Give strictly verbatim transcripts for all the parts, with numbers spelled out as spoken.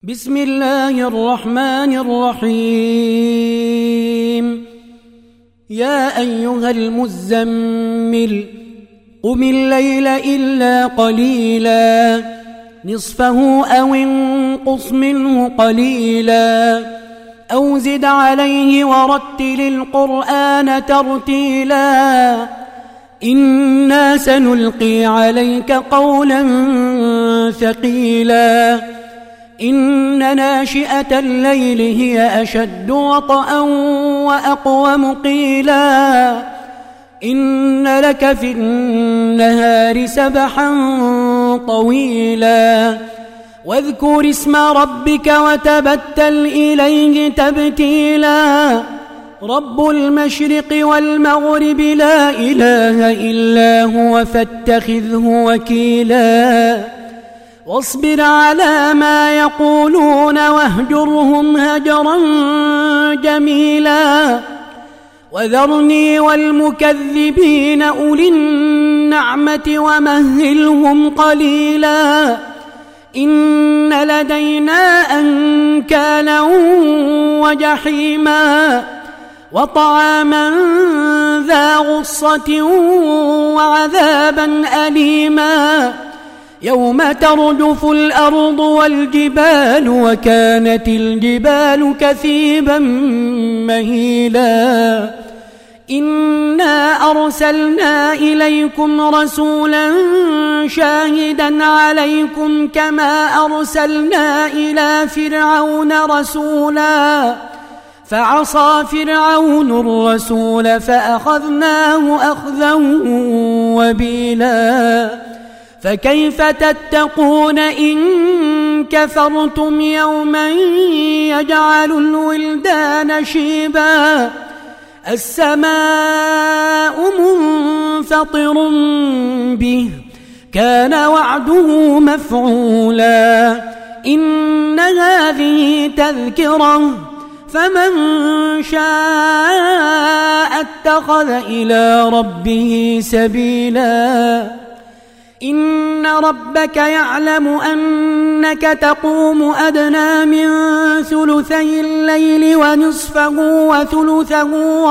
بسم الله الرحمن الرحيم. يا أيها المزمل قم الليل إلا قليلا نصفه أو انقص منه قليلا أو زد عليه ورتل القرآن ترتيلا إنا سنلقي عليك قولا ثقيلا إن ناشئة الليل هي أشد وطئا وأقوم قيلا إن لك في النهار سبحا طويلا واذكر اسم ربك وتبتل إليه تبتيلا رب المشرق والمغرب لا إله إلا هو فاتخذه وكيلا واصبر على ما يقولون واهجرهم هجرا جميلا وذرني والمكذبين أولي النعمة ومهلهم قليلا إن لدينا أنكالا وجحيما وطعاما ذا غصة وعذابا أليما يوم ترجف الأرض والجبال وكانت الجبال كثيبا مهيلا إنا أرسلنا إليكم رسولا شاهدا عليكم كما أرسلنا إلى فرعون رسولا فعصى فرعون الرسول فأخذناه أخذا وبيلا فكيف تتقون إن كفرتم يوما يجعل الولدان شيبا السماء منفطر به كان وعده مفعولا إن هذه تذكرة فمن شاء اتخذ إلى ربه سبيلا إن ربك يعلم أنك تقوم أدنى من ثلثي الليل ونصفه وثلثه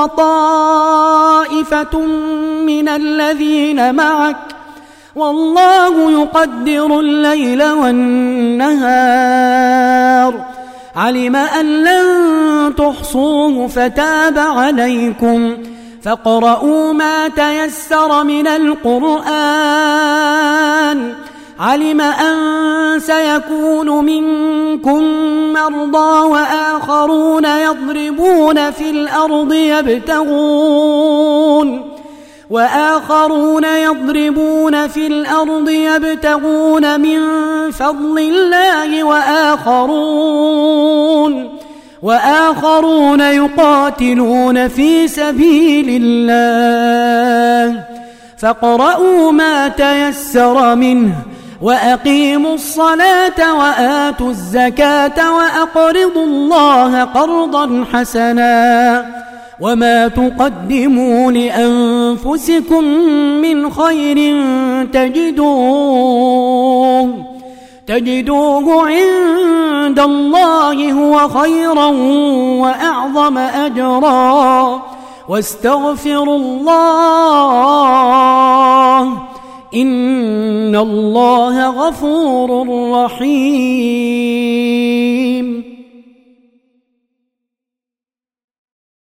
وطائفة من الذين معك والله يقدر الليل والنهار علم أن لن تحصوه فتاب عليكم فاقرؤوا ما تيسر من القرآن علم أن سيكون منكم مرضى وآخرون يضربون في الأرض يبتغون وآخرون يضربون في الأرض يبتغون من فضل الله وآخرون وآخرون يقاتلون في سبيل الله فاقرؤوا ما تيسر منه وأقيموا الصلاة وآتوا الزكاة وأقرضوا الله قرضا حسنا وما تقدموا لأنفسكم من خير تجدوه تجدوه عند الله هو خيرا وأعظم أجرا واستغفروا الله إن الله غفور رحيم.